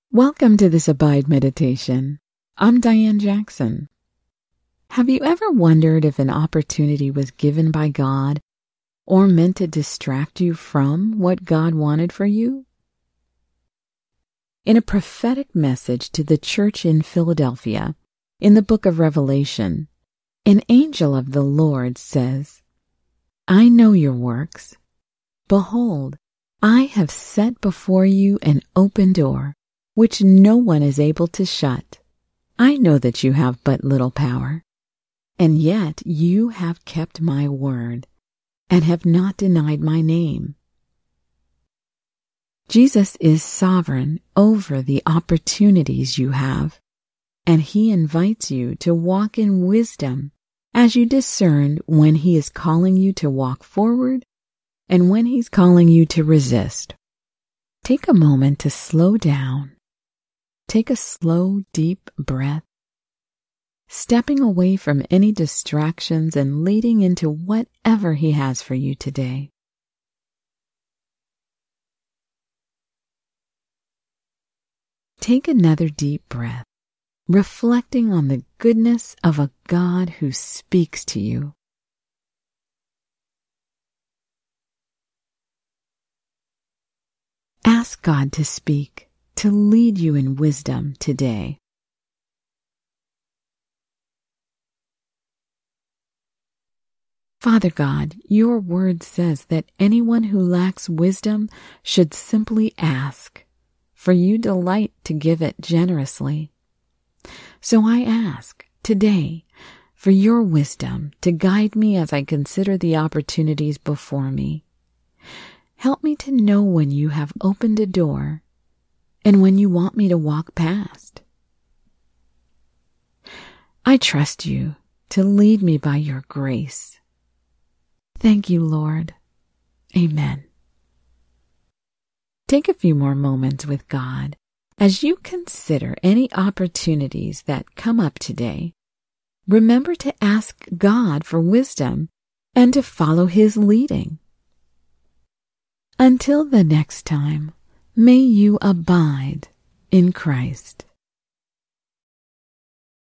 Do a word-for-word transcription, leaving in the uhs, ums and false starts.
Welcome to this Abide Meditation. I'm Diane Jackson. Have you ever wondered if an opportunity was given by God or meant to distract you from what God wanted for you? In a prophetic message to the church in Philadelphia, in the book of Revelation, an angel of the Lord says, "I know your works. Behold, I have set before you an open door, which no one is able to shut. I know that you have but little power, and yet you have kept my word and have not denied my name." Jesus is sovereign over the opportunities you have, and he invites you to walk in wisdom as you discern when he is calling you to walk forward and when he's calling you to resist. Take a moment to slow down. Take a slow, deep breath, stepping away from any distractions and leading into whatever he has for you today. Take another deep breath, reflecting on the goodness of a God who speaks to you. Ask God to speak, to lead you in wisdom today. Father God, your word says that anyone who lacks wisdom should simply ask, for you delight to give it generously. So I ask today for your wisdom to guide me as I consider the opportunities before me. Help me to know when you have opened a door and when you want me to walk past. I trust you to lead me by your grace. Thank you, Lord. Amen. Take a few more moments with God as you consider any opportunities that come up today. Remember to ask God for wisdom and to follow his leading. Until the next time, may you abide in Christ.